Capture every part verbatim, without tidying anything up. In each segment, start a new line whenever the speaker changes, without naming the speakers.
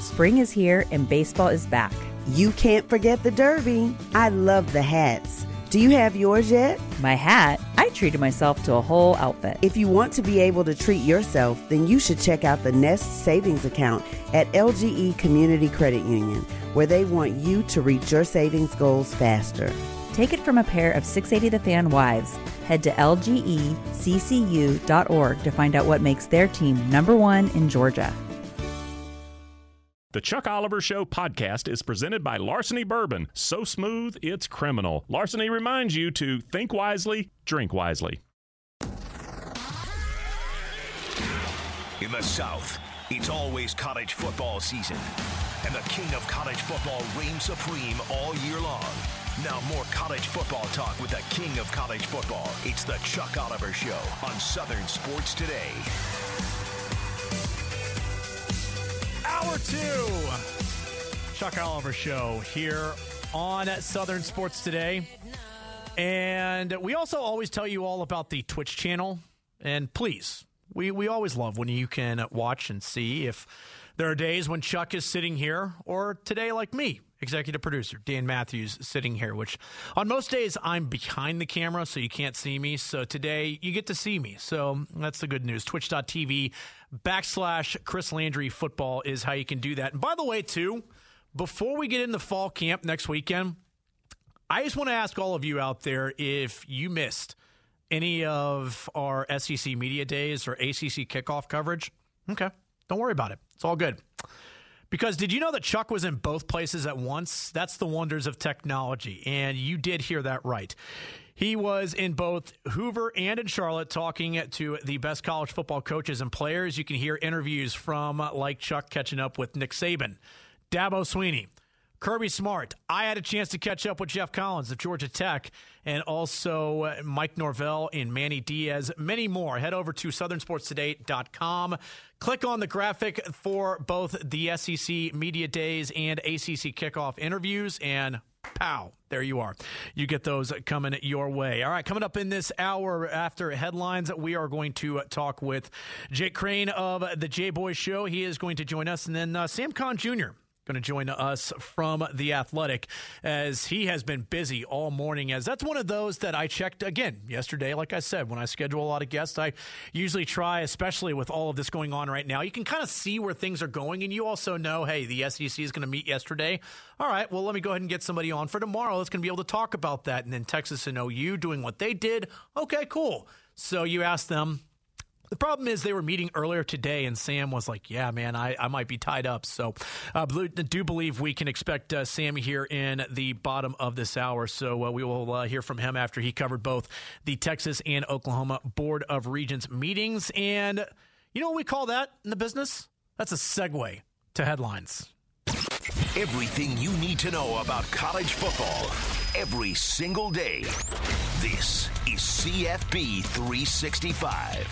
Spring is here and baseball is back.
You can't forget the Derby. I love the hats. Do you have yours yet?
My hat? I treated myself to a whole outfit.
If you want to be able to treat yourself, then you should check out the Nest Savings Account at L G E Community Credit Union, where they want you to reach your savings goals faster.
Take it from a pair of six eighty The Fan wives. Head to L G E C C U dot org to find out what makes their team number one in Georgia.
The Chuck Oliver Show podcast is presented by Larceny Bourbon. So smooth, it's criminal. Larceny reminds you to think wisely, drink wisely.
In the South, it's always college football season. And the king of college football reigns supreme all year long. Now more college football talk with the king of college football. It's the Chuck Oliver Show on Southern Sports Today.
Hour two, Chuck Oliver Show here on Southern Sports Today. And we also always tell you all about the Twitch channel. And please, we, we always love when you can watch and see if there are days when Chuck is sitting here, or today like me, executive producer Dan Matthews sitting here, which on most days I'm behind the camera, so you can't see me. So today you get to see me. So that's the good news. Twitch.tv backslash Chris Landry football is how you can do that. And by the way, too, before we get into fall camp next weekend, I just want to ask all of you out there if you missed any of our S E C media days or A C C kickoff coverage. Okay, don't worry about it. It's all good. Because did you know that Chuck was in both places at once? That's the wonders of technology, and you did hear that right. He was in both Hoover and in Charlotte talking to the best college football coaches and players. You can hear interviews from, like Chuck, catching up with Nick Saban, Dabo Swinney, Kirby Smart. I had a chance to catch up with Jeff Collins of Georgia Tech, and also Mike Norvell and Manny Diaz, many more. Head over to southern sports today dot com. Click on the graphic for both the S E C Media Days and A C C Kickoff interviews, and pow, there you are. You get those coming your way. All right, coming up in this hour after headlines, we are going to talk with Jake Crane of the J-Boys Show. He is going to join us, and then uh, Sam Conn Junior going to join us from The Athletic, as he has been busy all morning, as that's one of those that I checked again yesterday. Like I said, when I schedule a lot of guests, I usually try, especially with all of this going on right now, you can kind of see where things are going, and you also know, hey, the S E C is going to meet yesterday. All right, well, let me go ahead and get somebody on for tomorrow that's going to be able to talk about that. And then Texas and O U doing what they did. Okay, cool. So you ask them. The problem is they were meeting earlier today, and Sam was like, yeah, man, I, I might be tied up. So I uh, do believe we can expect uh, Sam here in the bottom of this hour. So uh, we will uh, hear from him after he covered both the Texas and Oklahoma Board of Regents meetings. And you know what we call that in the business? That's a segue to headlines.
Everything you need to know about college football every single day. This is C F B three sixty-five.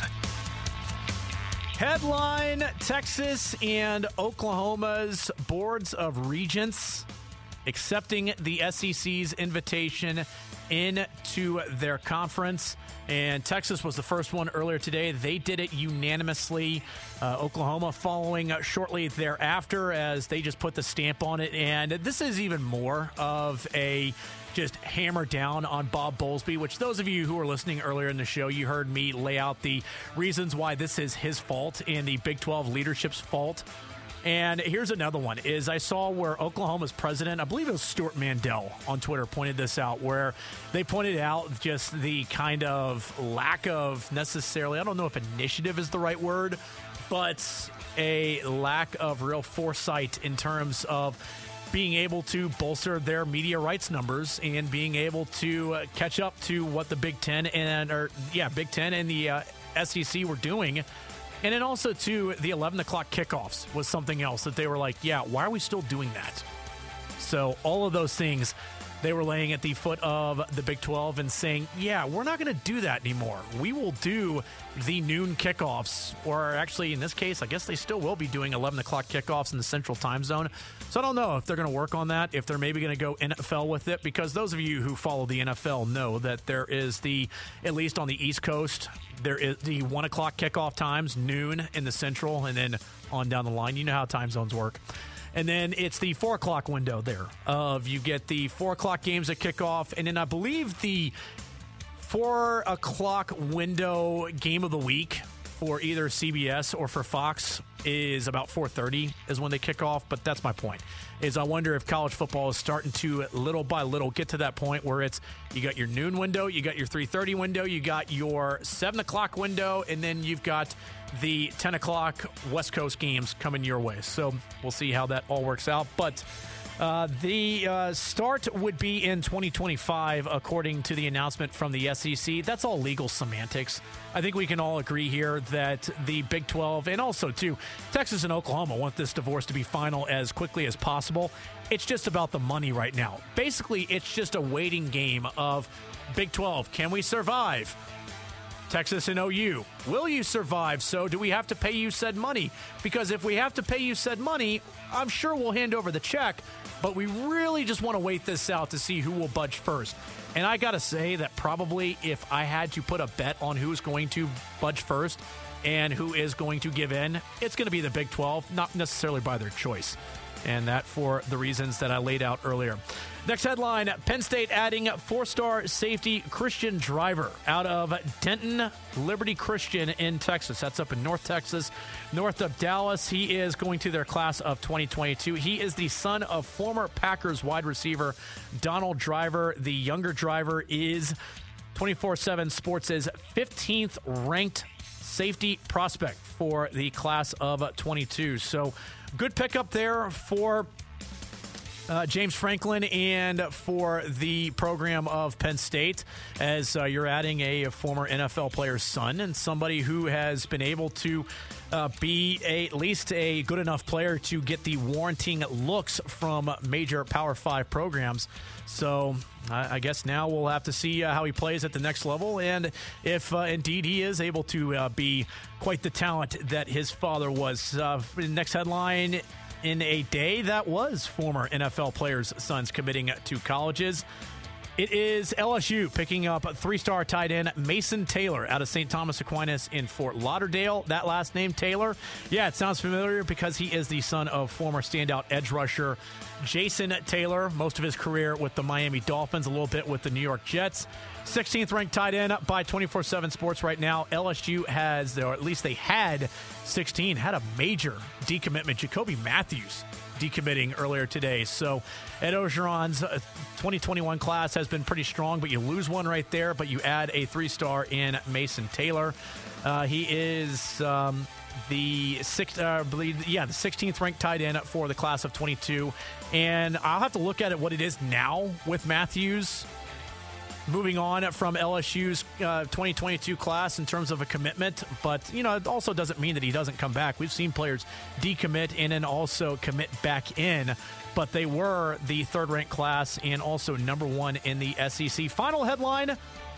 Headline: Texas and Oklahoma's boards of regents accepting the S E C's invitation into their conference. And Texas was the first one earlier today. They did it unanimously. Uh, Oklahoma following shortly thereafter, as they just put the stamp on it. And this is even more of a just hammer down on Bob Bowlesby, which those of you who were listening earlier in the show, you heard me lay out the reasons why this is his fault and the Big twelve leadership's fault. And here's another one, is I saw where Oklahoma's president, I believe it was Stuart Mandel on Twitter, pointed this out, where they pointed out just the kind of lack of necessarily, I don't know if initiative is the right word, but a lack of real foresight in terms of being able to bolster their media rights numbers and being able to uh, catch up to what the Big Ten and, or yeah, Big Ten and the uh, S E C were doing. And then also, too, the eleven o'clock kickoffs was something else that they were like, yeah, why are we still doing that? So all of those things, they were laying at the foot of the Big twelve and saying, yeah, we're not going to do that anymore. We will do the noon kickoffs, or actually, in this case, I guess they still will be doing eleven o'clock kickoffs in the Central Time Zone. So I don't know if they're going to work on that, if they're maybe going to go N F L with it, because those of you who follow the N F L know that there is the, at least on the East Coast, there is the one o'clock kickoff times, noon in the Central, and then on down the line. You know how time zones work. And then it's the four o'clock window there of you get the four o'clock games that kick off. And then I believe the four o'clock window game of the week for either C B S or for Fox is about four thirty is when they kick off. But that's my point, is I wonder if college football is starting to little by little get to that point where it's you got your noon window, you got your three thirty window, you got your seven o'clock window, and then you've got the ten o'clock West Coast games coming your way. So we'll see how that all works out. But Uh, the uh, start would be in twenty twenty-five, according to the announcement from the S E C. That's all legal semantics. I think we can all agree here that the Big twelve, and also, too, Texas and Oklahoma want this divorce to be final as quickly as possible. It's just about the money right now. Basically, it's just a waiting game of Big twelve. Can we survive? Texas and O U, will you survive? So do we have to pay you said money? Because if we have to pay you said money, I'm sure we'll hand over the check, but we really just want to wait this out to see who will budge first. And I got to say that probably if I had to put a bet on who's going to budge first and who is going to give in, it's going to be the Big twelve, not necessarily by their choice. And that for the reasons that I laid out earlier. Next headline, Penn State adding four-star safety Christian Driver out of Denton Liberty Christian in Texas. That's up in North Texas, north of Dallas. He is going to their class of twenty twenty-two. He is the son of former Packers wide receiver Donald Driver. The younger Driver is twenty-four seven Sports' fifteenth ranked safety prospect for the class of twenty-two. So good pickup there for uh, James Franklin and for the program of Penn State, as uh, you're adding a, a former N F L player's son and somebody who has been able to uh, be a, at least a good enough player to get the warranting looks from major Power Five programs. So I, I guess now we'll have to see uh, how he plays at the next level, and if uh, indeed he is able to uh, be quite the talent that his father was. Uh, next headline, in a day that was former N F L players' sons committing to colleges. It is L S U picking up three-star tight end Mason Taylor out of Saint Thomas Aquinas in Fort Lauderdale. That last name, Taylor, yeah, it sounds familiar because he is the son of former standout edge rusher Jason Taylor, most of his career with the Miami Dolphins, a little bit with the New York Jets. sixteenth ranked tight end by twenty-four seven Sports right now. L S U has, or at least they had sixteen, had a major decommitment. Jacoby Matthews decommitting earlier today. So Ed Orgeron's twenty twenty-one class has been pretty strong, but you lose one right there, but you add a three-star in Mason Taylor. Uh, he is um, the sixth, uh, I believe, yeah, the sixteenth ranked tight end for the class of twenty-two. And I'll have to look at it what it is now with Matthews moving on from L S U's uh, twenty twenty-two class in terms of a commitment. But, you know, it also doesn't mean that he doesn't come back. We've seen players decommit and then also commit back in. But they were the third-ranked class and also number one in the S E C. Final headline,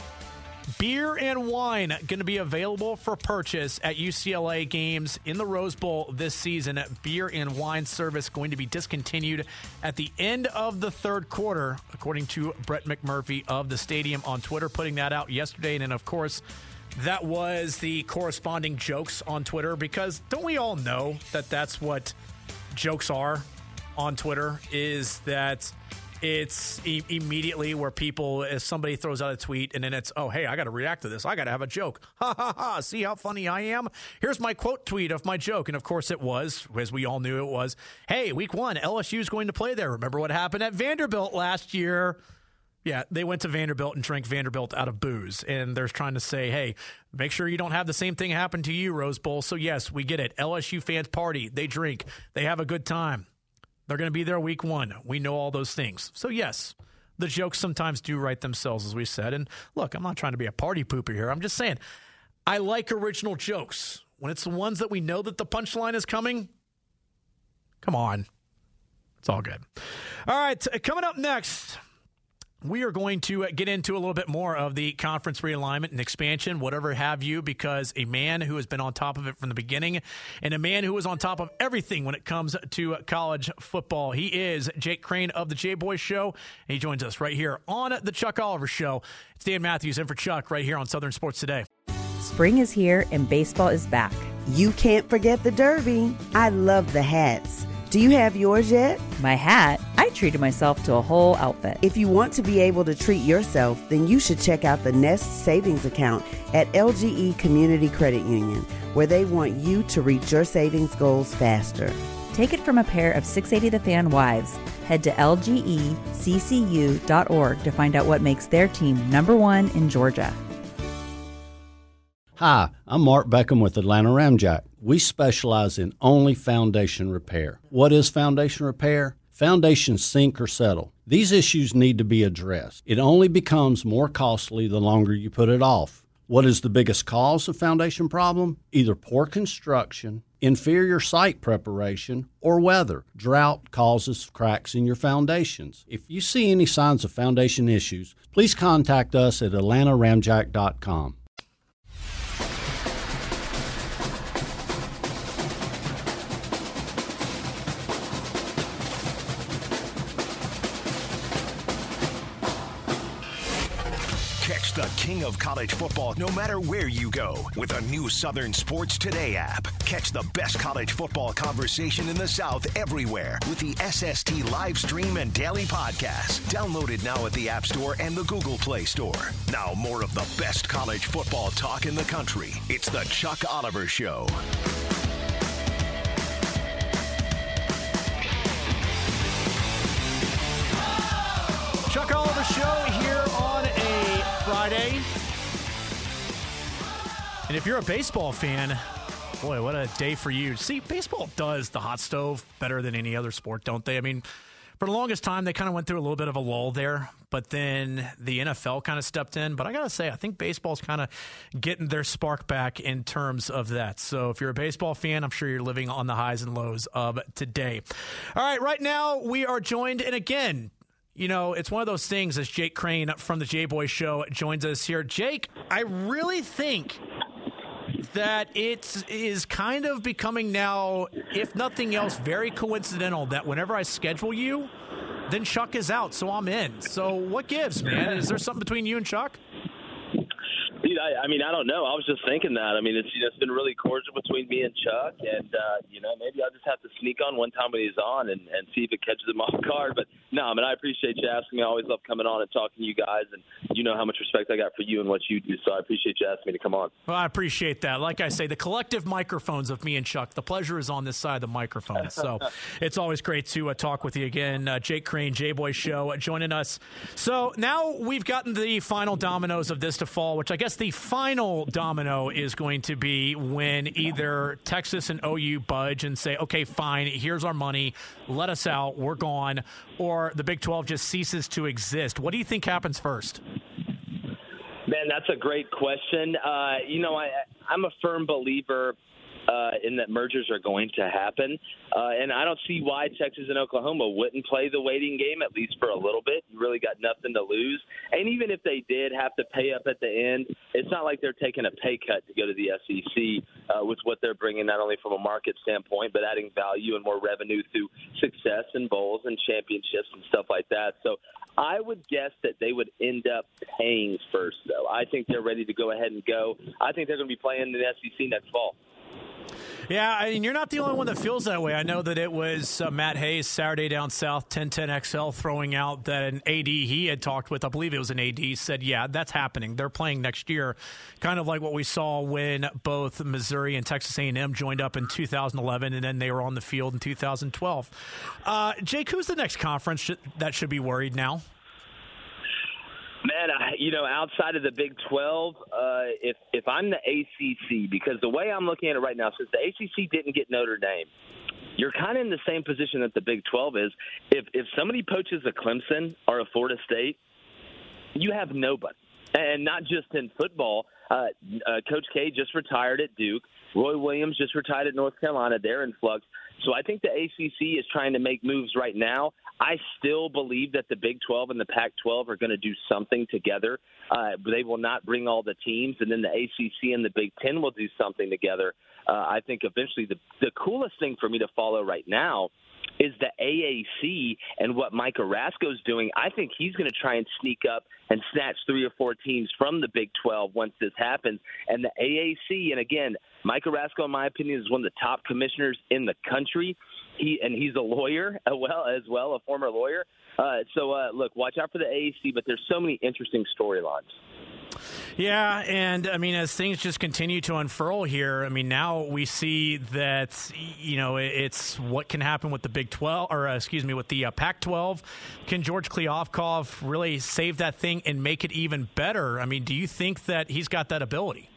beer and wine going to be available for purchase at U C L A games in the Rose Bowl this season. Beer and wine service going to be discontinued at the end of the third quarter, according to Brett McMurphy of the stadium on Twitter, putting that out yesterday. And then, of course, that was the corresponding jokes on Twitter, because don't we all know that that's what jokes are on Twitter, is that it's e- immediately where people, if somebody throws out a tweet and then it's, oh, hey, I got to react to this. I got to have a joke. Ha, ha, ha. See how funny I am? Here's my quote tweet of my joke. And, of course, it was, as we all knew it was, hey, week one, L S U is going to play there. Remember what happened at Vanderbilt last year? Yeah, they went to Vanderbilt and drank Vanderbilt out of booze. And they're trying to say, hey, make sure you don't have the same thing happen to you, Rose Bowl. So, yes, we get it. L S U fans party. They drink. They have a good time. They're going to be there week one. We know all those things. So, yes, the jokes sometimes do write themselves, as we said. And, look, I'm not trying to be a party pooper here. I'm just saying I like original jokes. When it's the ones that we know that the punchline is coming, come on. It's all good. All right, coming up next, we are going to get into a little bit more of the conference realignment and expansion, whatever have you, because a man who has been on top of it from the beginning and a man who is on top of everything when it comes to college football. He is Jake Crane of the J-Boys Show, and he joins us right here on the Chuck Oliver Show. It's Dan Matthews in for Chuck right here on Southern Sports Today.
Spring is here and baseball is back.
You can't forget the Derby. I love the hats. Do you have yours yet?
My hat? I treated myself to a whole outfit.
If you want to be able to treat yourself, then you should check out the Nest Savings Account at L G E Community Credit Union, where they want you to reach your savings goals faster.
Take it from a pair of six eighty The Fan wives. Head to L G E C C U dot org to find out what makes their team number one in Georgia.
Hi, I'm Mark Beckham with Atlanta Ramjack. We specialize in only foundation repair. What is foundation repair? Foundations sink or settle. These issues need to be addressed. It only becomes more costly the longer you put it off. What is the biggest cause of foundation problem? Either poor construction, inferior site preparation, or weather. Drought causes cracks in your foundations. If you see any signs of foundation issues, please contact us at atlanta ramjack dot com.
Catch the king of college football no matter where you go with a new Southern Sports Today app. Catch the best college football conversation in the South everywhere with the S S T live stream and daily podcast. Download it now at the App Store and the Google Play Store. Now more of the best college football talk in the country. It's the Chuck Oliver Show.
Chuck Oliver Show here on a Friday. And if you're a baseball fan, boy, what a day for you. See, baseball does the hot stove better than any other sport, don't they? I mean, for the longest time, they kind of went through a little bit of a lull there, but then the N F L kind of stepped in. But I got to say, I think baseball's kind of getting their spark back in terms of that. So if you're a baseball fan, I'm sure you're living on the highs and lows of today. All right, right now we are joined, and again, you know, it's one of those things as Jake Crane from the J-Boy Show joins us here. Jake, I really think that it is kind of becoming now, if nothing else, very coincidental that whenever I schedule you, then Chuck is out, so I'm in. So what gives, man? Is there something between you and Chuck?
Dude, I, I mean, I don't know. I was just thinking that. I mean, it's you know, it's been really cordial between me and Chuck, and uh, you know, maybe I'll just have to sneak on one time when he's on and, and see if it catches him off guard. But no, I mean, I appreciate you asking me. I always love coming on and talking to you guys, and you know how much respect I got for you and what you do. So I appreciate you asking me to come on.
Well, I appreciate that. Like I say, the collective microphones of me and Chuck, the pleasure is on this side of the microphone. So it's always great to uh, talk with you again. Uh, Jake Crane, J-Boy Show, uh, joining us. So now we've gotten the final dominoes of this to fall, which I guess the final domino is going to be when either Texas and O U budge and say, okay, fine, here's our money, let us out, we're gone, or the Big twelve just ceases to exist. What do you think happens first?
Man, that's a great question. Uh, you know, I, I'm a firm believer uh, in that mergers are going to happen. Uh, and I don't see why Texas and Oklahoma wouldn't play the waiting game, at least for a little bit. You really got nothing to lose. And even if they did have to pay up at the end, it's not like they're taking a pay cut to go to the S E C uh, with what they're bringing, not only from a market standpoint, but adding value and more revenue through success and bowls and championships and stuff like that. So I would guess that they would end up paying first, though. I think they're ready to go ahead and go. I think they're going to be playing in the S E C next fall.
Yeah, I mean, you're not the only one that feels that way. I know that it was uh, Matt Hayes, Saturday Down South, ten ten X L, throwing out that an A D he had talked with, I believe it was an A D, said, yeah, that's happening. They're playing next year, kind of like what we saw when both Missouri and Texas A and M joined up in two thousand eleven, and then they were on the field in two thousand twelve. Uh, Jake, who's the next conference sh- that should be worried now?
Man, I, you know, outside of the Big twelve, uh, if if I'm the A C C, because the way I'm looking at it right now, since the A C C didn't get Notre Dame, you're kind of in the same position that the Big twelve is. If if somebody poaches a Clemson or a Florida State, you have nobody. And not just in football. Uh, uh, Coach K just retired at Duke. Roy Williams just retired at North Carolina. They're in flux. So I think the A C C is trying to make moves right now. I still believe that the Big twelve and the Pac twelve are going to do something together. Uh, they will not bring all the teams, and then the A C C and the Big Ten will do something together. Uh, I think eventually the, the coolest thing for me to follow right now is the A A C and what Mike Orasco's doing. I think he's going to try and sneak up and snatch three or four teams from the Big twelve once this happens. And the A A C, and again, Mike Orasco, in my opinion, is one of the top commissioners in the country. He and he's a lawyer as well, as well, a former lawyer. Uh, so, uh, look, watch out for the A A C, but there's so many interesting storylines.
Yeah, and I mean, as things just continue to unfurl here, I mean, now we see that, you know, it's what can happen with the Big twelve, or uh, excuse me, with the uh, Pac twelve. Can George Kliavkoff really save that thing and make it even better? I mean, do you think that he's got that ability?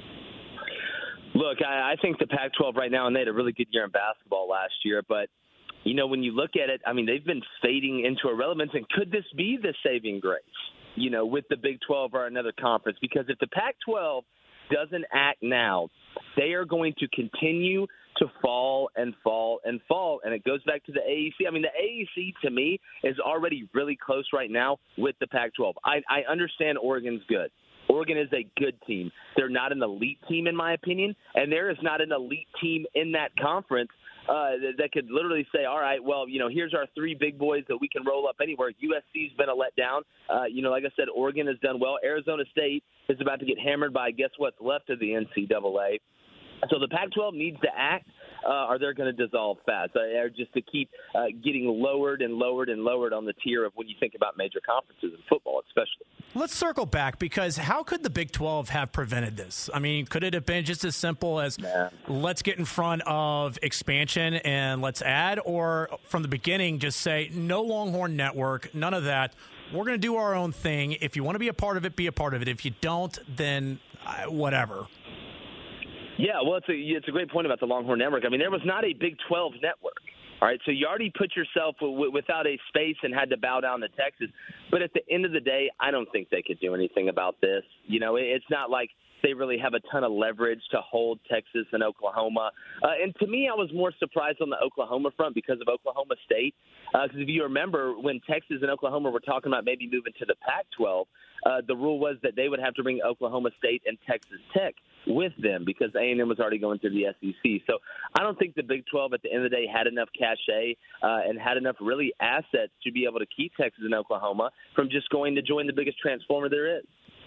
Look, I, I think the Pac twelve right now, and they had a really good year in basketball last year, but you know, when you look at it, I mean, they've been fading into irrelevance, and could this be the saving grace, you know, with the Big twelve or another conference? Because if the Pac twelve doesn't act now, they are going to continue to fall and fall and fall, and it goes back to the A A C. I mean, the A A C, to me, is already really close right now with the Pac twelve. I, I understand Oregon's good. Oregon is a good team. They're not an elite team, in my opinion, and there is not an elite team in that conference Uh, that, that could literally say, all right, well, you know, here's our three big boys that we can roll up anywhere. U S C's been a letdown. Uh, you know, like I said, Oregon has done well. Arizona State is about to get hammered by guess what's left of the N C double A. So the Pac twelve needs to act, uh, or they're going to dissolve fast. Uh, or just to keep uh, getting lowered and lowered and lowered on the tier of when you think about major conferences in football, especially.
Let's circle back, because how could the Big twelve have prevented this? I mean, could it have been just as simple as nah. let's get in front of expansion and let's add, or from the beginning just say no Longhorn Network, none of that. We're going to do our own thing. If you want to be a part of it, be a part of it. If you don't, then uh, whatever.
Yeah, well, it's a, it's a great point about the Longhorn Network. I mean, there was not a Big twelve network. All right, so you already put yourself w- without a space and had to bow down to Texas. But at the end of the day, I don't think they could do anything about this. You know, it's not like they really have a ton of leverage to hold Texas and Oklahoma. Uh, and to me, I was more surprised on the Oklahoma front because of Oklahoma State. Because uh, if you remember, when Texas and Oklahoma were talking about maybe moving to the Pac twelve, uh, the rule was that they would have to bring Oklahoma State and Texas Tech with them because A and M was already going through the S E C. So I don't think the Big twelve at the end of the day had enough cachet uh, and had enough really assets to be able to keep Texas and Oklahoma from just going to join the biggest transformer there is.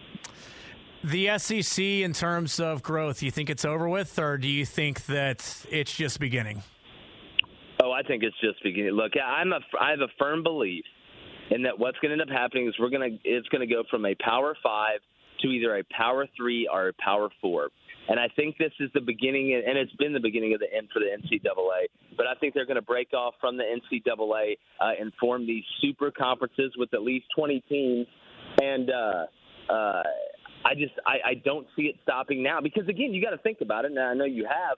The S E C, in terms of growth, you think it's over with, or do you think that it's just beginning?
Oh, I think it's just beginning. Look, I'm a, I have a firm belief in that what's going to end up happening is we're going to it's going to go from a Power Five to either a Power Three or a Power Four. And I think this is the beginning, and it's been the beginning of the end for the N C double A. But I think they're going to break off from the N C double A uh, and form these super conferences with at least twenty teams. And uh, uh, I just I, I don't see it stopping now because, again, you got to think about it, and I know you have.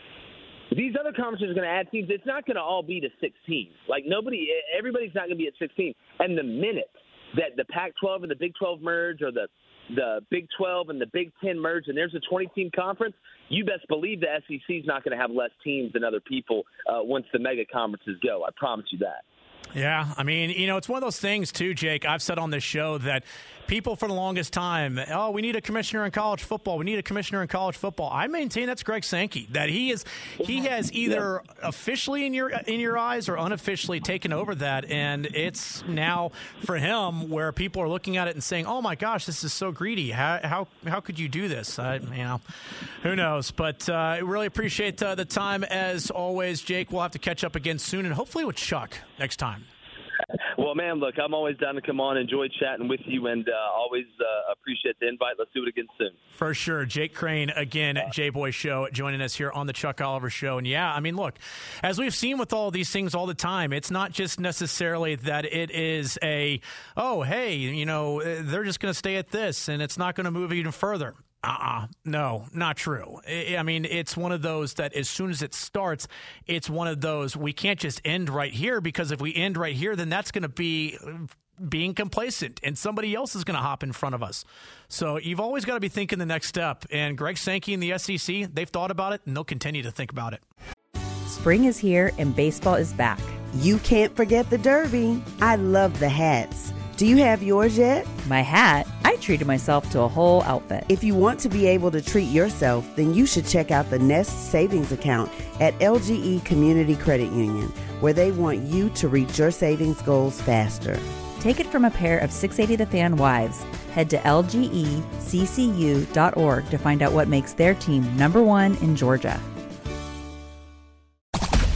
These other conferences are going to add teams. It's not going to all be to sixteen. Like, nobody, everybody's not going to be at sixteen. And the minute that the Pac twelve and the Big twelve merge, or the the Big twelve and the Big ten merge, and there's a twenty-team conference, you best believe the S E C is not going to have less teams than other people uh, once the mega conferences go. I promise you that.
Yeah, I mean, you know, it's one of those things, too, Jake. I've said on this show that people for the longest time, oh, we need a commissioner in college football. We need a commissioner in college football. I maintain that's Greg Sankey, that he is he has either officially in your in your eyes or unofficially taken over that. And it's now for him where people are looking at it and saying, oh, my gosh, this is so greedy. How how, how could you do this? I, you know, who knows? But uh, I really appreciate uh, the time, as always, Jake. We'll have to catch up again soon, and hopefully with Chuck next time.
Well, man, look, I'm always down to come on, enjoy chatting with you, and uh, always uh, appreciate the invite. Let's do it again soon.
For sure. Jake Crane, again, J-Boy Show, joining us here on the Chuck Oliver Show. And, yeah, I mean, look, as we've seen with all these things all the time, it's not just necessarily that it is a, oh, hey, you know, they're just going to stay at this, and it's not going to move even further. Uh-uh. No, not true. I mean, it's one of those that as soon as it starts, it's one of those we can't just end right here, because if we end right here, then that's going to be being complacent and somebody else is going to hop in front of us. So you've always got to be thinking the next step. And Greg Sankey and the S E C, they've thought about it, and they'll continue to think about it.
Spring is here and baseball is back.
You can't forget the Derby. I love the hats. Do you have yours yet?
My hat? I treated myself to a whole outfit.
If you want to be able to treat yourself, then you should check out the Nest Savings Account at L G E Community Credit Union, where they want you to reach your savings goals faster.
Take it from a pair of six eighty The Fan wives. Head to L G E C C U dot org to find out what makes their team number one in Georgia.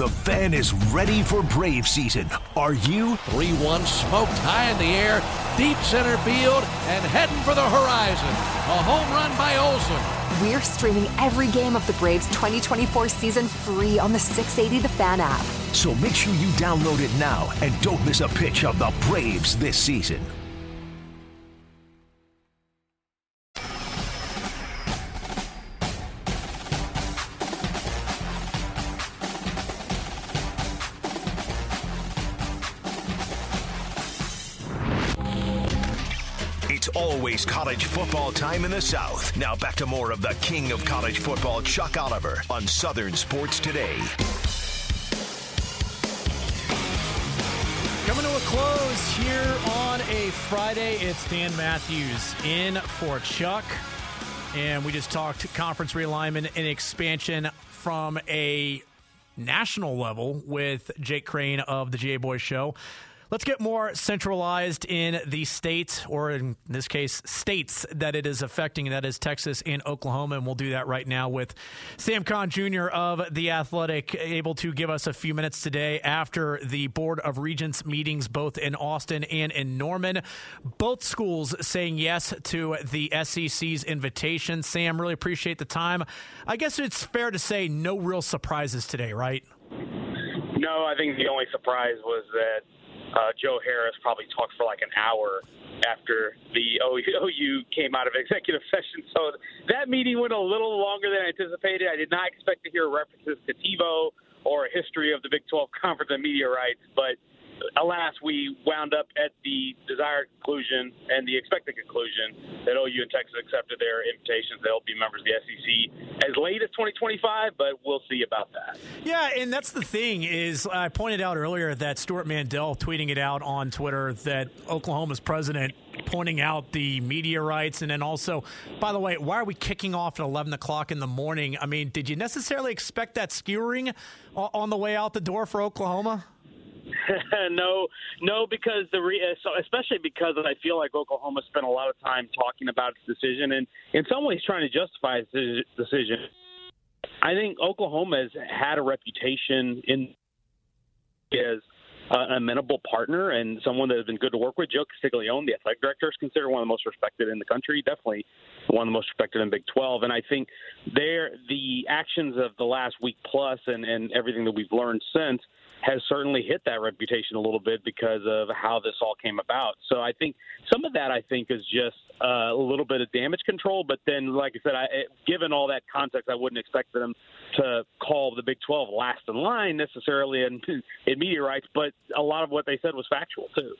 The Fan is ready for Brave season. Are you?
three one smoked high in the air, deep center field, and heading for the horizon. A home run by Olsen.
We're streaming every game of the Braves twenty twenty-four season free on the six eighty The Fan app.
So make sure you download it now and don't miss a pitch of the Braves this season. It's always college football time in the South. Now back to more of the king of college football, Chuck Oliver, on Southern Sports Today.
Coming to a close here on a Friday, it's Dan Matthews in for Chuck. And we just talked conference realignment and expansion from a national level with Jake Crane of the G A Boys Show. Let's get more centralized in the state, or in this case, states that it is affecting, and that is Texas and Oklahoma, and we'll do that right now with Sam Kahn Junior of The Athletic, able to give us a few minutes today after the Board of Regents meetings both in Austin and in Norman. Both schools saying yes to the S E C's invitation. Sam, really appreciate the time. I guess it's fair to say no real surprises today, right?
No, I think the only surprise was that Uh, Joe Harris probably talked for like an hour after the O U came out of executive session. So that meeting went a little longer than I anticipated. I did not expect to hear references to TiVo or a history of the Big twelve Conference and media rights, but alas, we wound up at the desired conclusion and the expected conclusion that O U and Texas accepted their invitations. They'll be members of the S E C as late as twenty twenty-five, but we'll see about that.
Yeah, and that's the thing is I pointed out earlier that Stuart Mandel tweeting it out on Twitter that Oklahoma's president pointing out the media rights, and then also, by the way, why are we kicking off at eleven o'clock in the morning? I mean, did you necessarily expect that skewering on the way out the door for Oklahoma?
no, no, because the re- so especially because I feel like Oklahoma spent a lot of time talking about its decision and in some ways trying to justify its decision. I think Oklahoma has had a reputation in as uh, an amenable partner and someone that has been good to work with. Joe Castiglione, the athletic director, is considered one of the most respected in the country, definitely one of the most respected in Big twelve. And I think there the actions of the last week plus and, and everything that we've learned since has certainly hit that reputation a little bit because of how this all came about. So I think some of that, I think, is just uh, a little bit of damage control. But then, like I said, I, given all that context, I wouldn't expect them to call the Big twelve last in line necessarily in, in media rights. But a lot of what they said was factual, too.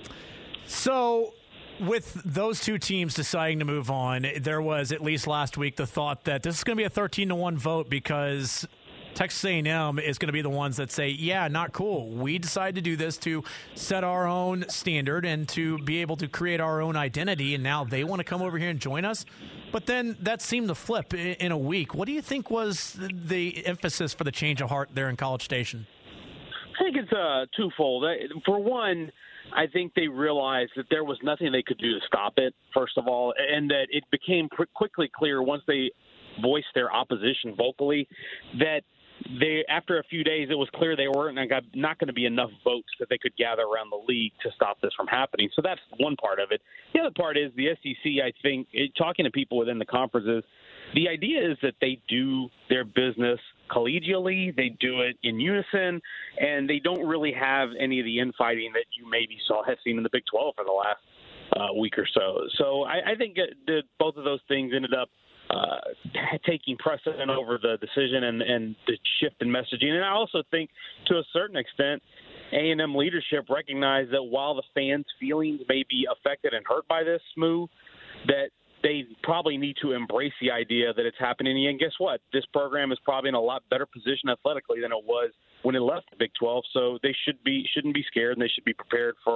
So with those two teams deciding to move on, there was, at least last week, the thought that this is going to be a thirteen to one vote because Texas A and M is going to be the ones that say, yeah, not cool. We decided to do this to set our own standard and to be able to create our own identity, and now they want to come over here and join us. But then that seemed to flip in a week. What do you think was the emphasis for the change of heart there in College Station?
I think it's uh, twofold. For one, I think they realized that there was nothing they could do to stop it, first of all, and that it became quickly clear once they voiced their opposition vocally that they, after a few days, it was clear they weren't not going to be enough votes that they could gather around the league to stop this from happening. So that's one part of it. The other part is the S E C, I think, it, talking to people within the conferences, the idea is that they do their business collegially, they do it in unison, and they don't really have any of the infighting that you maybe saw have seen in the Big twelve for the last uh, week or so. So I, I think that both of those things ended up Uh, taking precedent over the decision and, and the shift in messaging. And I also think, to a certain extent, A and M leadership recognized that while the fans' feelings may be affected and hurt by this move, that they probably need to embrace the idea that it's happening. And guess what? This program is probably in a lot better position athletically than it was when it left the Big twelve. So they should be shouldn't be scared, and they should be prepared for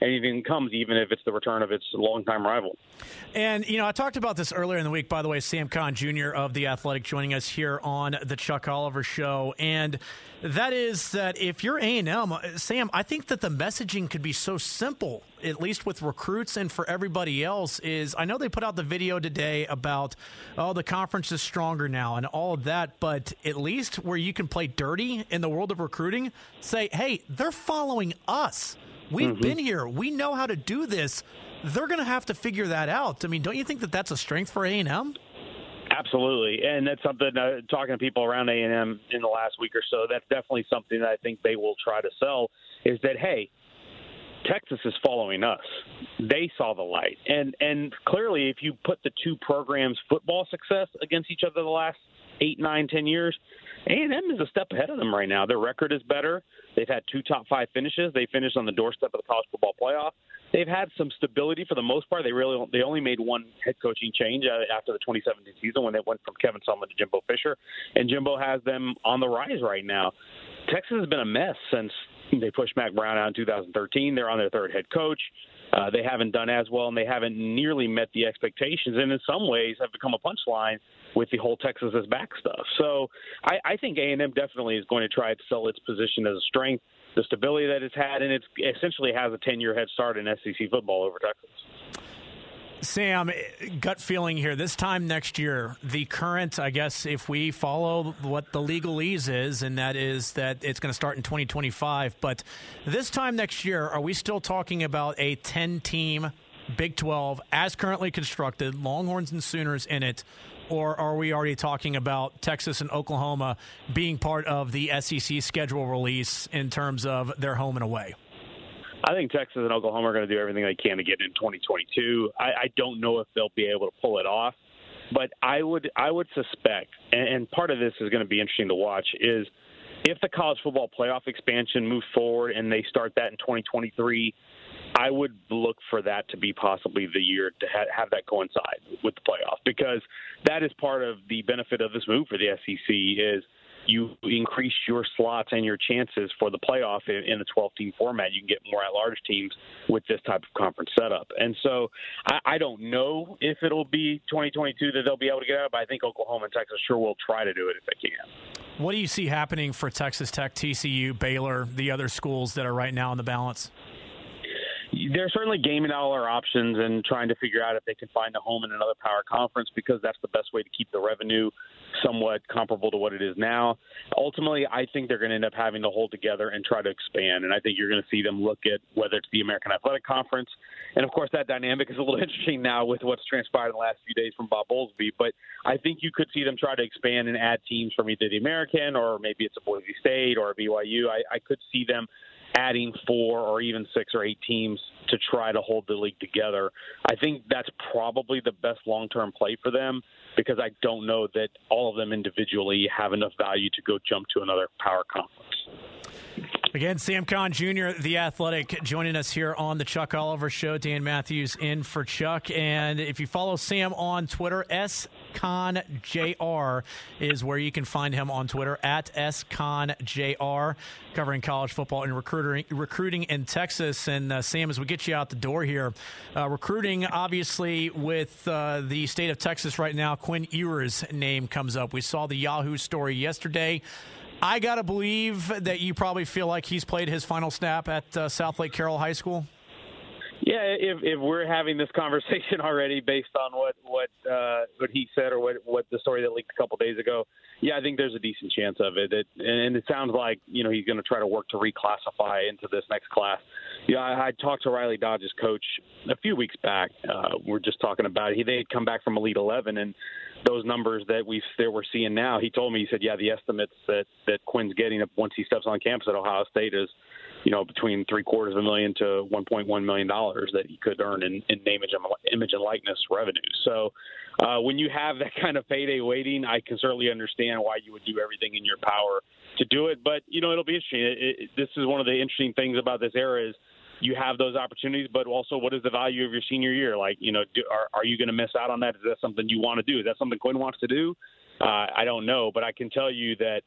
anything comes, even if it's the return of its longtime rival.
And, you know, I talked about this earlier in the week, by the way, Sam Kahn Junior of The Athletic joining us here on the Chuck Oliver Show. And that is that if you're A and M, Sam, I think that the messaging could be so simple, at least with recruits and for everybody else, is I know they put out the video today about, oh, the conference is stronger now and all of that, but at least where you can play dirty in the world of recruiting, say, hey, they're following us. We've mm-hmm. been here. We know how to do this. They're going to have to figure that out. I mean, don't you think that that's a strength for A and M?
Absolutely, and that's something, uh, talking to people around A and M in the last week or so, that's definitely something that I think they will try to sell, is that, hey, Texas is following us. They saw the light. And and clearly, if you put the two programs' football success against each other the last eight, nine, ten years, A and M is a step ahead of them right now. Their record is better. They've had two top five finishes. They finished on the doorstep of the college football playoff. They've had some stability for the most part. They really they only made one head coaching change after the twenty seventeen season when they went from Kevin Sumlin to Jimbo Fisher, and Jimbo has them on the rise right now. Texas has been a mess since they pushed Mack Brown out in two thousand thirteen. They're on their third head coach. Uh, they haven't done as well, and they haven't nearly met the expectations, and in some ways have become a punchline with the whole Texas is back stuff. So I, I think A and M definitely is going to try to sell its position as a strength, the stability that it's had, and it essentially has a ten-year head start in S E C football over Texas.
Sam, gut feeling here, this time next year, the current, I guess, if we follow what the legalese is, and that is that it's going to start in twenty twenty-five, but this time next year, are we still talking about a ten-team Big twelve as currently constructed, Longhorns and Sooners in it, or are we already talking about Texas and Oklahoma being part of the S E C schedule release in terms of their home and away?
I think Texas and Oklahoma are going to do everything they can to get in twenty twenty-two. I, I don't know if they'll be able to pull it off, but I would I would suspect, and, and part of this is going to be interesting to watch, is if the college football playoff expansion moves forward and they start that in twenty twenty-three, I would look for that to be possibly the year to ha- have that coincide with the playoff, because that is part of the benefit of this move for the S E C is you increase your slots and your chances for the playoff in, in the twelve-team format. You can get more at-large teams with this type of conference setup. And so I, I don't know if it'll be twenty twenty-two that they'll be able to get out, but I think Oklahoma and Texas sure will try to do it if they can.
What do you see happening for Texas Tech, T C U, Baylor, the other schools that are right now in the balance?
They're certainly gaming all our options and trying to figure out if they can find a home in another power conference, because that's the best way to keep the revenue somewhat comparable to what it is now. Ultimately, I think they're going to end up having to hold together and try to expand, and I think you're going to see them look at whether it's the American Athletic Conference. And, of course, that dynamic is a little interesting now with what's transpired in the last few days from Bob Bowlesby, but I think you could see them try to expand and add teams from either the American, or maybe it's a Boise State or a B Y U. I, I could see them adding four or even six or eight teams to try to hold the league together. I think that's probably the best long-term play for them, because I don't know that all of them individually have enough value to go jump to another power conference.
Again, Sam Kahn Junior, The Athletic, joining us here on the Chuck Oliver Show. Dan Matthews in for Chuck. And if you follow Sam on Twitter, S Con J R is where you can find him on Twitter, at S Con J R, covering college football and recruiting, recruiting in Texas. And uh, Sam, as we get you out the door here, uh, recruiting, obviously, with uh, the state of Texas right now, Quinn Ewers' name comes up. We saw the Yahoo story yesterday. I got to believe that you probably feel like he's played his final snap at uh, South Lake Carroll High School.
Yeah, if, if we're having this conversation already based on what what uh, what he said or what, what the story that leaked a couple days ago, yeah, I think there's a decent chance of it. it and it sounds like, you know, he's going to try to work to reclassify into this next class. Yeah, I, I talked to Riley Dodge's coach a few weeks back. Uh, we're just talking about it. He, they had come back from Elite eleven, and those numbers that we that we're seeing now, he told me, he said, yeah, the estimates that, that Quinn's getting once he steps on campus at Ohio State is, you know, between three quarters of a million to one point one million dollars that he could earn in, in image and image and likeness revenue. So uh, when you have that kind of payday waiting, I can certainly understand why you would do everything in your power to do it. But, you know, it'll be interesting. It, it, this is one of the interesting things about this era is you have those opportunities, but also what is the value of your senior year? Like, you know, do, are, are you going to miss out on that? Is that something you want to do? Is that something Quinn wants to do? Uh, I don't know, but I can tell you that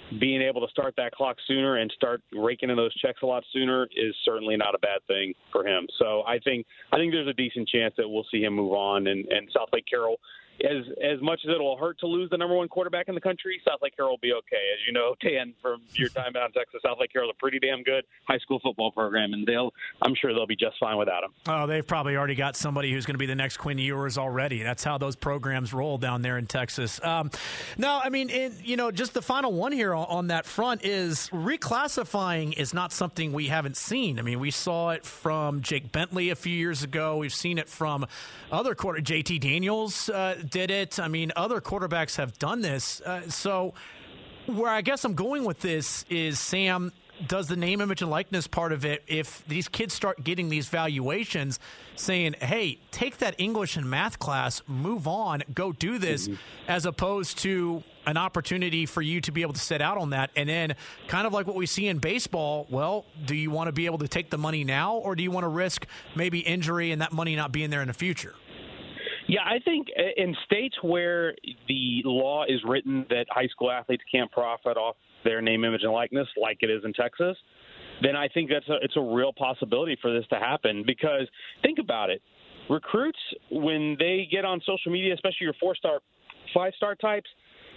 being able to start that clock sooner and start raking in those checks a lot sooner is certainly not a bad thing for him. So I think I think there's a decent chance that we'll see him move on, and, and South Lake Carroll, as as much as it'll hurt to lose the number one quarterback in the country, South Lake Carroll will be okay. As you know, Dan, from your time out in Texas, South Lake Carroll is a pretty damn good high school football program, and they'll I'm sure they'll be just fine without him.
Oh, they've probably already got somebody who's going to be the next Quinn Ewers already. That's how those programs roll down there in Texas. Um, no, I mean, in, you know, just the final one here on, on that front is reclassifying is not something we haven't seen. I mean, we saw it from Jake Bentley a few years ago. We've seen it from other quarter. J T Daniels uh, did it. I mean, other quarterbacks have done this. Uh, so where I guess I'm going with this is, Sam, does the name, image, and likeness part of it, if these kids start getting these valuations saying, hey, take that English and math class, move on, go do this, mm-hmm. as opposed to an opportunity for you to be able to sit out on that. And then kind of like what we see in baseball, well, do you want to be able to take the money now, or do you want to risk maybe injury and that money not being there in the future?
Yeah, I think in states where the law is written that high school athletes can't profit off their name, image, and likeness, like it is in Texas, then I think that's a, it's a real possibility for this to happen. Because think about it. Recruits, when they get on social media, especially your four-star, five-star types,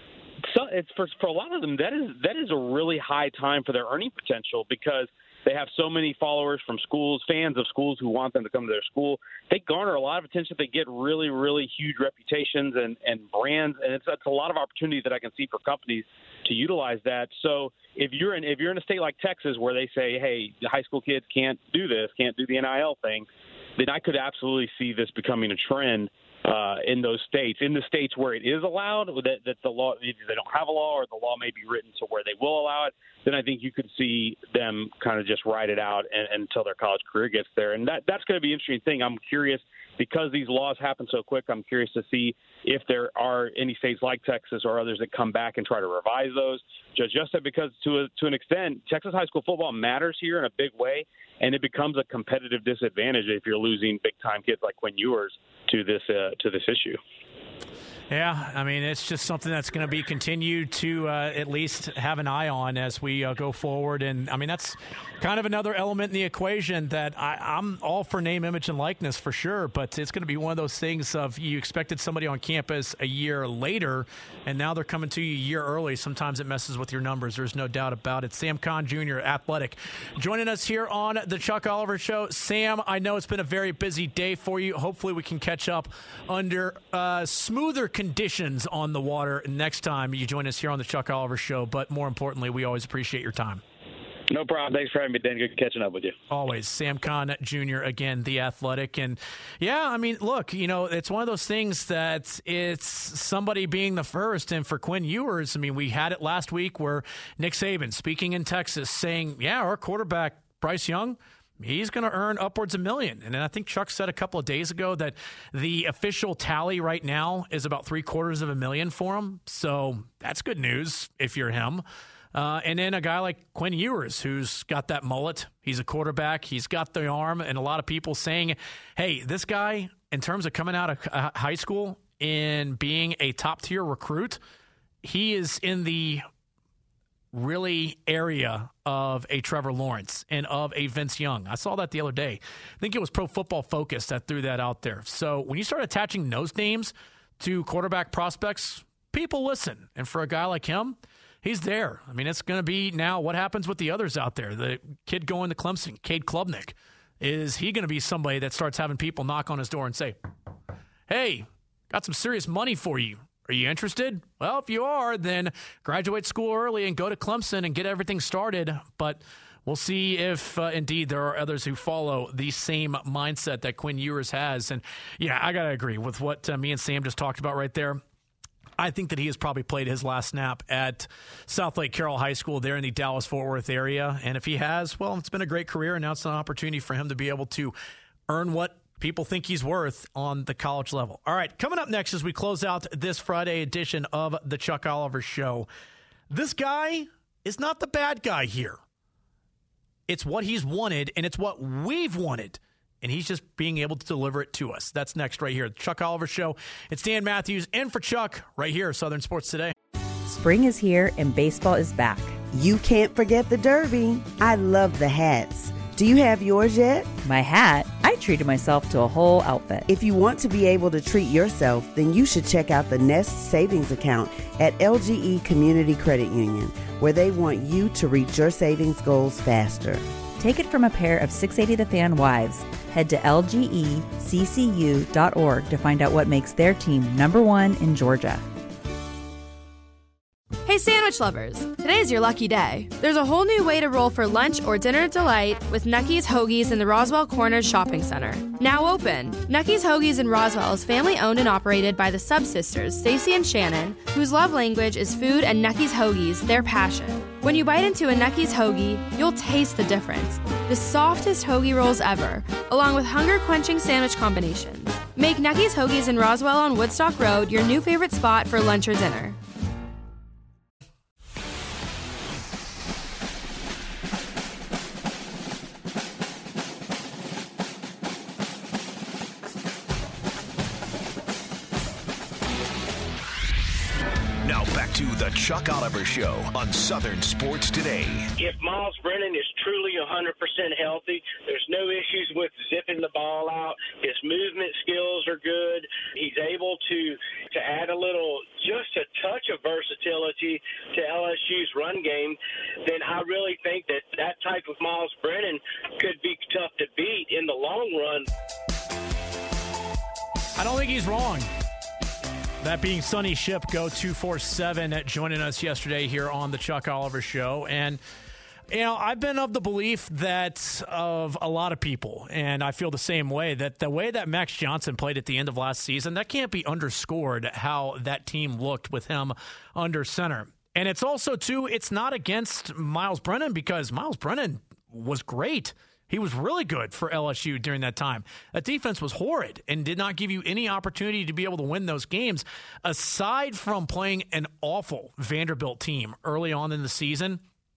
so it's for, for a lot of them, that is that is a really high time for their earning potential, because they have so many followers from schools, fans of schools who want them to come to their school. They garner a lot of attention. They get really, really huge reputations and, and brands, and it's, it's a lot of opportunity that I can see for companies to utilize that. So if you're in if you're in a state like Texas where they say, hey, the high school kids can't do this, can't do the N I L thing, then I could absolutely see this becoming a trend uh, in those states. In the states where it is allowed, that, that the law, either they don't have a law or the law may be written to where they will allow it, then I think you could see them kind of just ride it out and, until their college career gets there. And that that's going to be an interesting thing. I'm curious, because these laws happen so quick, I'm curious to see if there are any states like Texas or others that come back and try to revise those. Just, just because to a, to an extent, Texas high school football matters here in a big way, and it becomes a competitive disadvantage if you're losing big-time kids like Quinn Ewers to this uh, to this issue.
Yeah, I mean, it's just something that's going to be continued to uh, at least have an eye on as we uh, go forward. And, I mean, that's kind of another element in the equation that I, I'm all for name, image, and likeness for sure, but it's going to be one of those things of you expected somebody on campus a year later, and now they're coming to you a year early. Sometimes it messes with your numbers. There's no doubt about it. Sam Kahn Junior, Athletic, joining us here on the Chuck Oliver Show. Sam, I know it's been a very busy day for you. Hopefully we can catch up under uh, smoother conditions. conditions on the water next time you join us here on the Chuck Oliver Show. But more importantly, we always appreciate your time.
No problem. Thanks for having me, Dan. Good catching up with you.
Always. Sam Kahn Junior, again, The Athletic. And, yeah, I mean, look, you know, it's one of those things that it's somebody being the first. And for Quinn Ewers, I mean, we had it last week where Nick Saban, speaking in Texas, saying, yeah, our quarterback, Bryce Young, he's going to earn upwards of a million. And then I think Chuck said a couple of days ago that the official tally right now is about three quarters of a million for him. So that's good news if you're him. Uh, and then a guy like Quinn Ewers, who's got that mullet. He's a quarterback. He's got the arm. And a lot of people saying, hey, this guy, in terms of coming out of high school and being a top-tier recruit, he is in the really area of a Trevor Lawrence and of a Vince Young. I saw that the other day. I think it was Pro Football Focus that threw that out there. So when you start attaching those names to quarterback prospects, people listen. And for a guy like him, he's there. I mean, it's going to be now what happens with the others out there. The kid going to Clemson, Cade Klubnik, is he going to be somebody that starts having people knock on his door and say, hey, got some serious money for you. Are you interested? Well, if you are, then graduate school early and go to Clemson and get everything started. But we'll see if, uh, indeed, there are others who follow the same mindset that Quinn Ewers has. And, yeah, I got to agree with what uh, me and Sam just talked about right there. I think that he has probably played his last snap at South Lake Carroll High School there in the Dallas-Fort Worth area. And if he has, well, it's been a great career, and now it's an opportunity for him to be able to earn what people think he's worth on the college level. All right, coming up next as we close out this Friday edition of the Chuck Oliver Show, this guy is not the bad guy here. It's what he's wanted, and it's what we've wanted, and he's just being able to deliver it to us. That's next right here, the Chuck Oliver Show. It's Dan Matthews in for Chuck right here, Southern Sports Today.
Spring is here and baseball is back.
You can't forget the Derby. I love the hats. Do you have yours yet?
My hat? I treated myself to a whole outfit.
If you want to be able to treat yourself, then you should check out the Nest Savings Account at L G E Community Credit Union, where they want you to reach your savings goals faster.
Take it from a pair of six eighty The Fan wives. Head to L G E C C U dot org to find out what makes their team number one in Georgia.
Hey sandwich lovers, today's your lucky day. There's a whole new way to roll for lunch or dinner delight with Nucky's Hoagies in the Roswell Corners Shopping Center. Now open. Nucky's Hoagies in Roswell is family owned and operated by the Sub Sisters, Stacy and Shannon, whose love language is food and Nucky's Hoagies, their passion. When you bite into a Nucky's Hoagie, you'll taste the difference. The softest hoagie rolls ever, along with hunger-quenching sandwich combinations. Make Nucky's Hoagies in Roswell on Woodstock Road your new favorite spot for lunch or dinner.
Now back to the Chuck Oliver Show on Southern Sports Today.
If Miles Brennan is truly one hundred percent healthy, there's no issues with zipping the ball out. His movement skills are good. He's able to, to add a little, just a touch of versatility to L S U's run game. Then I really think that that type of Miles Brennan could be tough to beat in the long run.
I don't think he's wrong. That being Sonny Ship, go two four seven, joining us yesterday here on the Chuck Oliver Show. And, you know, I've been of the belief that of a lot of people, and I feel the same way, that the way that Max Johnson played at the end of last season, that can't be underscored how that team looked with him under center. And it's also, too, it's not against Miles Brennan, because Miles Brennan was great. He was really good for L S U during that time. That defense was horrid and did not give you any opportunity to be able to win those games. Aside from playing an awful Vanderbilt team early on in the season,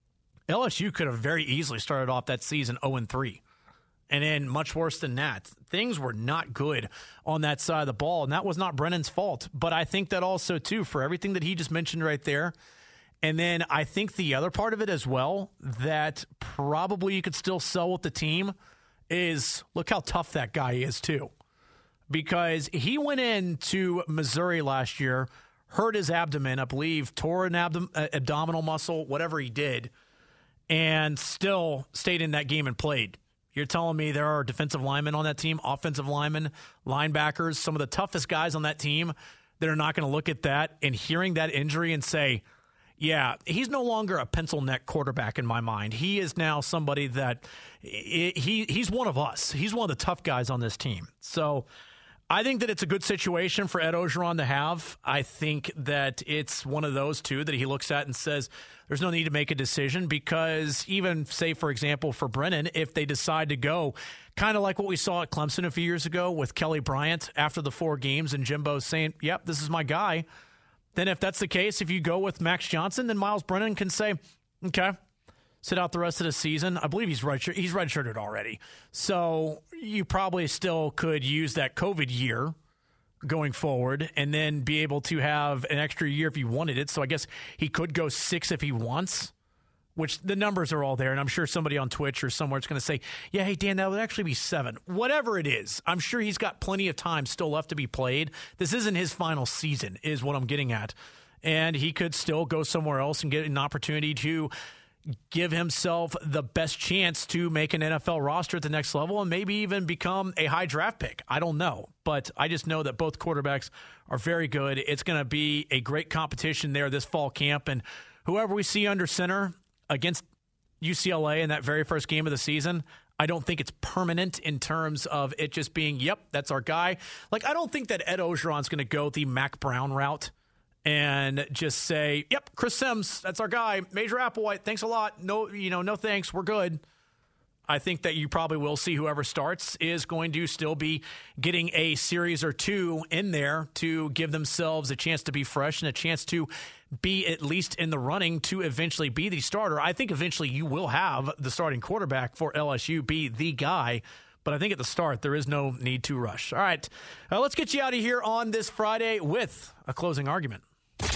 L S U could have very easily started off that season oh and three. And then much worse than that. Things were not good on that side of the ball, and that was not Brennan's fault. But I think that also, too, for everything that he just mentioned right there, and then I think the other part of it as well that probably you could still sell with the team is look how tough that guy is too. Because he went into Missouri last year, hurt his abdomen, I believe, tore an abdom- abdominal muscle, whatever he did, and still stayed in that game and played. You're telling me there are defensive linemen on that team, offensive linemen, linebackers, some of the toughest guys on that team that are not going to look at that and hearing that injury and say, yeah, he's no longer a pencil neck quarterback in my mind. He is now somebody that he he's one of us. He's one of the tough guys on this team. So I think that it's a good situation for Ed Orgeron to have. I think that it's one of those two that he looks at and says there's no need to make a decision, because even, say, for example, for Brennan, if they decide to go kind of like what we saw at Clemson a few years ago with Kelly Bryant after the four games and Jimbo saying, yep, this is my guy. Then if that's the case, if you go with Max Johnson, then Miles Brennan can say, okay, sit out the rest of the season. I believe he's redshirt, he's redshirted already. So you probably still could use that COVID year going forward and then be able to have an extra year if you wanted it. So I guess he could go six if he wants, which the numbers are all there. And I'm sure somebody on Twitch or somewhere is going to say, yeah, hey, Dan, that would actually be seven. Whatever it is, I'm sure he's got plenty of time still left to be played. This isn't his final season is what I'm getting at. And he could still go somewhere else and get an opportunity to give himself the best chance to make an N F L roster at the next level and maybe even become a high draft pick. I don't know. But I just know that both quarterbacks are very good. It's going to be a great competition there this fall camp. And whoever we see under center against U C L A in that very first game of the season, I don't think it's permanent in terms of it just being, yep, that's our guy. Like, I don't think that Ed Orgeron's going to go the Mac Brown route and just say, yep, Chris Sims, that's our guy. Major Applewhite, thanks a lot. No, you know, no thanks, we're good. I think that you probably will see whoever starts is going to still be getting a series or two in there to give themselves a chance to be fresh and a chance to be at least in the running to eventually be the starter. I think eventually you will have the starting quarterback for L S U be the guy, but I think at the start there is no need to rush. All right, uh, let's get you out of here on this Friday with a closing argument.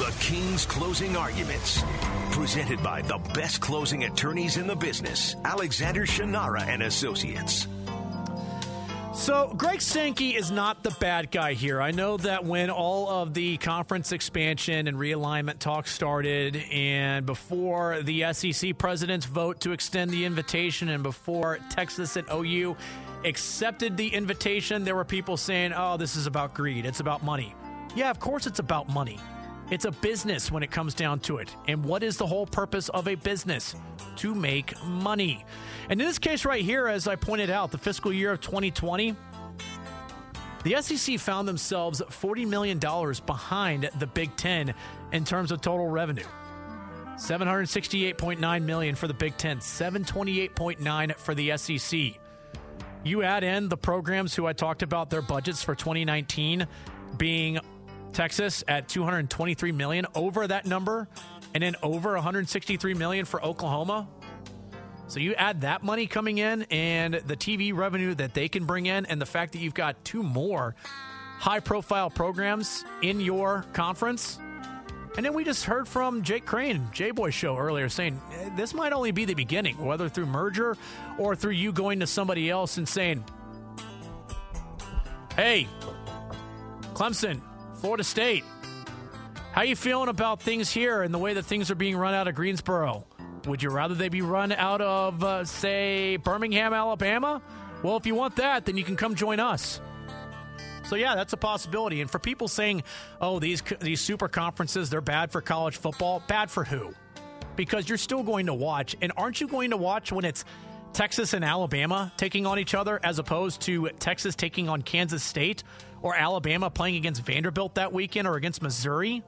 The King's Closing Arguments. Presented by the best closing attorneys in the business, Alexander Shannara and Associates.
So Greg Sankey is not the bad guy here. I know that when all of the conference expansion and realignment talk started, and before the S E C president's vote to extend the invitation, and before Texas and O U accepted the invitation, there were people saying, oh, this is about greed. It's about money. Yeah, of course it's about money. It's a business when it comes down to it. And what is the whole purpose of a business? To make money. And in this case right here, as I pointed out, the fiscal year of twenty twenty, the S E C found themselves forty million dollars behind the Big Ten in terms of total revenue. seven hundred sixty-eight point nine million dollars for the Big Ten, seven hundred twenty-eight point nine dollars for the S E C. You add in the programs who I talked about their budgets for twenty nineteen being Texas at two hundred twenty-three million dollars, over that number, and then over one hundred sixty-three million dollars for Oklahoma. So you add that money coming in and the T V revenue that they can bring in, and the fact that you've got two more high-profile programs in your conference. And then we just heard from Jake Crane, J-Boy Show earlier, saying this might only be the beginning, whether through merger or through you going to somebody else and saying, hey, Clemson, Florida State, how you feeling about things here and the way that things are being run out of Greensboro? Would you rather they be run out of, uh, say, Birmingham, Alabama? Well, if you want that, then you can come join us. So, yeah, that's a possibility. And for people saying, oh, these these super conferences, they're bad for college football, bad for who? Because you're still going to watch. And aren't you going to watch when it's Texas and Alabama taking on each other as opposed to Texas taking on Kansas State or Alabama playing against Vanderbilt that weekend or against Missouri?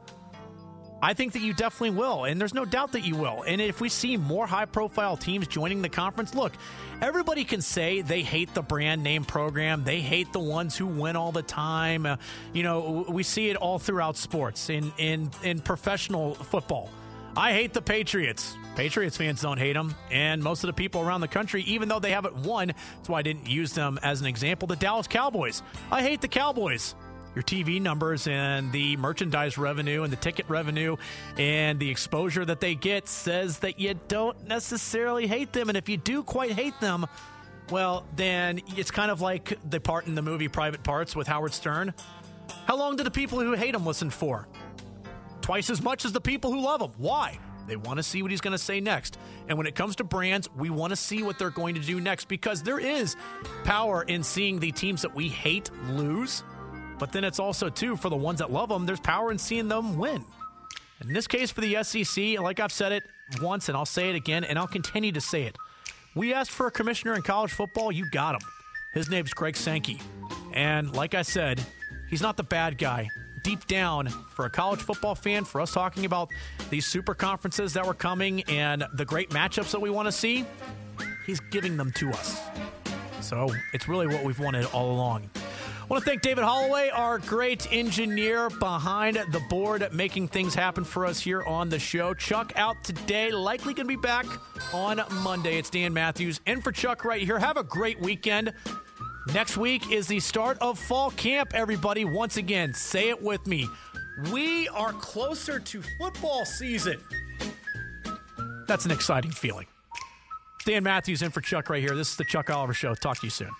I think that you definitely will, and there's no doubt that you will. And if we see more high-profile teams joining the conference, look, everybody can say they hate the brand name program. They hate the ones who win all the time. Uh, you know, we see it all throughout sports, in, in, in professional football. I hate the Patriots. Patriots fans don't hate them, and most of the people around the country, even though they haven't won, that's why I didn't use them as an example, the Dallas Cowboys. I hate the Cowboys. Your T V numbers and the merchandise revenue and the ticket revenue and the exposure that they get says that you don't necessarily hate them. And if you do quite hate them, well, then it's kind of like the part in the movie Private Parts with Howard Stern. How long do the people who hate him listen for? Twice as much as the people who love him. Why? They want to see what he's going to say next. And when it comes to brands, we want to see what they're going to do next, because there is power in seeing the teams that we hate lose. But then it's also, too, for the ones that love them, there's power in seeing them win. In this case, for the S E C, like I've said it once, and I'll say it again, and I'll continue to say it. We asked for a commissioner in college football. You got him. His name's Greg Sankey. And like I said, he's not the bad guy. Deep down, for a college football fan, for us talking about these super conferences that were coming and the great matchups that we want to see, he's giving them to us. So it's really what we've wanted all along. I want to thank David Holloway, our great engineer behind the board, making things happen for us here on the show. Chuck out today, likely going to be back on Monday. It's Dan Matthews in for Chuck right here. Have a great weekend. Next week is the start of fall camp, everybody. Once again, say it with me. We are closer to football season. That's an exciting feeling. Dan Matthews in for Chuck right here. This is the Chuck Oliver Show. Talk to you soon.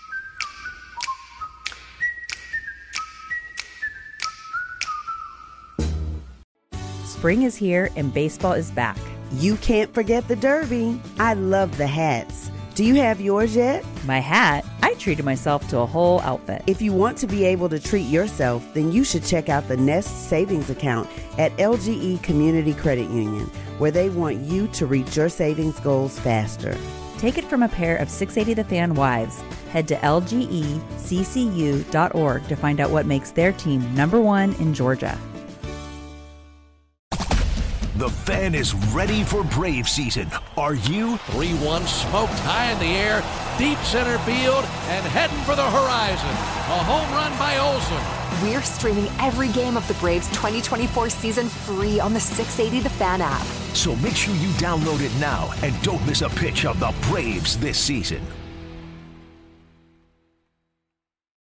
Spring is here and baseball is back.
You can't forget the Derby. I love the hats. Do you have yours yet?
My hat? I treated myself to a whole outfit.
If you want to be able to treat yourself, then you should check out the Nest Savings Account at L G E Community Credit Union, where they want you to reach your savings goals faster.
Take it from a pair of six eighty The Fan wives. Head to L G E C C U dot org to find out what makes their team number one in Georgia.
The Fan is ready for Brave season. Are you?
three one smoked high in the air, deep center field, and heading for the horizon. A home run by Olsen.
We're streaming every game of the Braves twenty twenty-four season free on the six eighty The Fan app.
So make sure you download it now and don't miss a pitch of the Braves this season.